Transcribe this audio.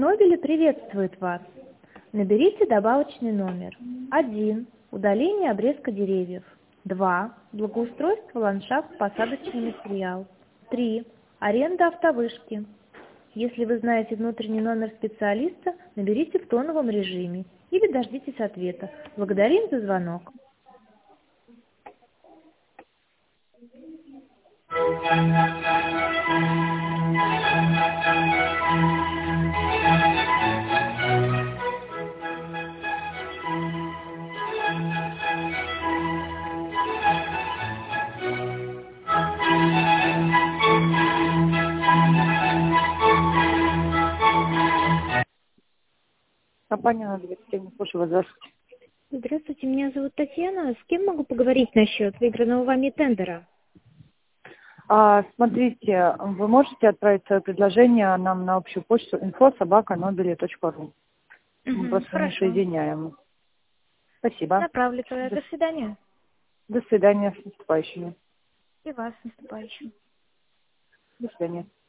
Нобели приветствует вас. Наберите добавочный номер. 1. Удаление обрезка деревьев. 2. Благоустройство ландшафт, посадочный материал. 3. Аренда автовышки. Если вы знаете внутренний номер специалиста, наберите в тоновом режиме или дождитесь ответа. Благодарим за звонок. Компания на 27, слушаю вас, здравствуйте. Здравствуйте, меня зовут Татьяна. С кем могу поговорить насчет выигранного вами тендера? Смотрите, вы можете отправить свое предложение нам на общую почту info@nobeli.ru. Мы просто не Хорошо. соединяем. Спасибо. Направлю тогда. До свидания. До свидания, с наступающими. И вас с наступающим. До свидания.